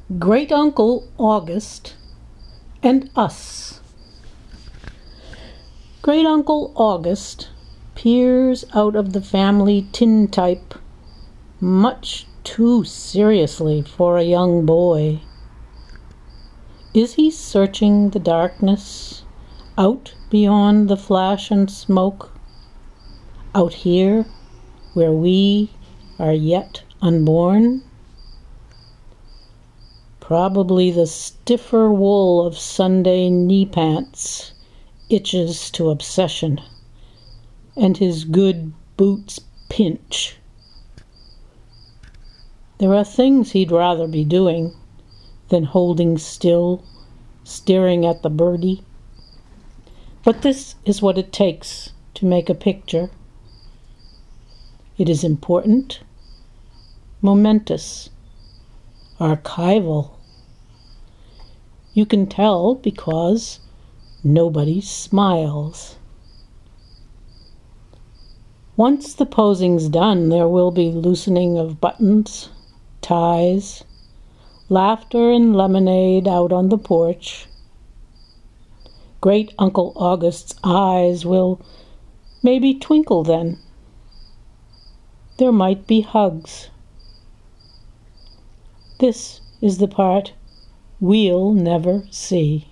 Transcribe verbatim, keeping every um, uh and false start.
Great Uncle August and Us. Great Uncle August peers out of the family tintype much too seriously for a young boy. Is he searching the darkness out beyond the flash and smoke? Out here where we are yet unborn? Probably the stiffer wool of Sunday knee pants itches to obsession, and his good boots pinch. There are things he'd rather be doing than holding still, staring at the birdie. But this is what it takes to make a picture. It is important, momentous, archival. You can tell because nobody smiles. Once the posing's done, there will be loosening of buttons, ties, laughter and lemonade out on the porch. Great Uncle August's eyes will maybe twinkle then. There might be hugs. This is the part we'll never see.